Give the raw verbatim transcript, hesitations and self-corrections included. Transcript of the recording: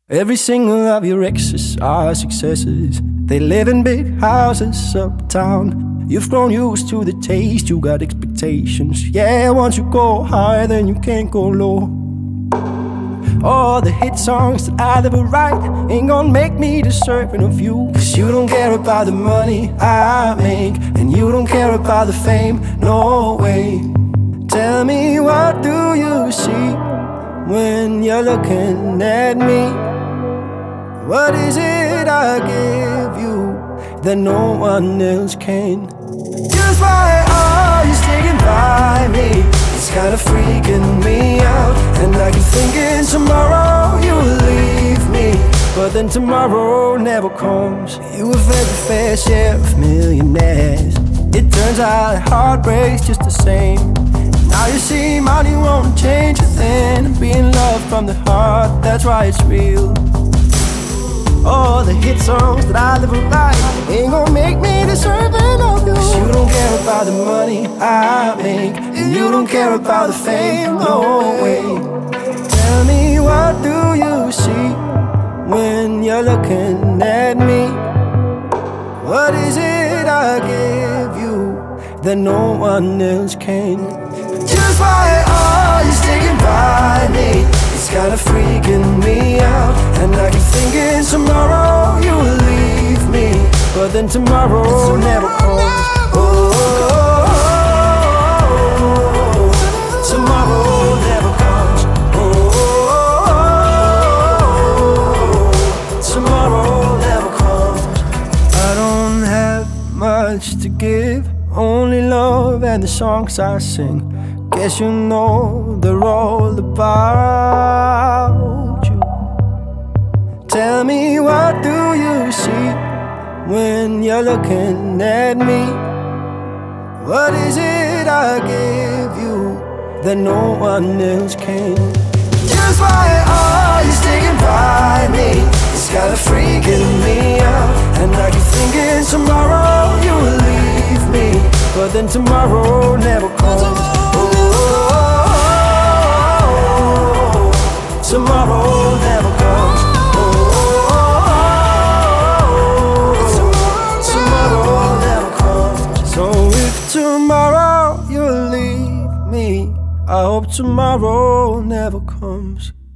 Every single of your exes are successes. They live in big houses uptown. You've grown used to the taste, you got expectations. Yeah, once you go high, then you can't go low. All the hit songs that I ever write ain't gonna make me deserving of you. Cause you don't care about the money I make, and you don't care about the fame, no way. Tell me, what do you see when you're looking at me? What is it I give you that no one else can? Just why are you sticking by me? It's kinda freaking me out. And I keep thinking tomorrow you will leave me, but then tomorrow never comes. You have had your fair share of millionaires. It turns out heartbreak's just the same. Now you see money won't change a thing. Being loved from the heart, that's why it's real. All the hit songs that I live write ain't gonna make me deserving of you. Cause you don't care about the money I make, and you don't care about the fame, no way. Tell me, what do you see when you're looking at me? What is it I give you that no one else can? Just why are you sticking by me? It's kinda freaking me out. And I keep thinking tomorrow you will leave me, but then tomorrow never comes. Oh, oh, oh, oh, tomorrow never comes. Oh, oh, oh, tomorrow never comes. I don't have much to give, only love and the songs I sing. Guess you know they're all about you. Tell me, what do you see when you're looking at me? What is it I give you that no one else can? Just why are you sticking by me? It's kinda freaking me out. And I keep thinking tomorrow you will leave me, but then tomorrow never comes. Tomorrow never comes. Oh, tomorrow never comes. So if tomorrow you leave me, I hope tomorrow never comes.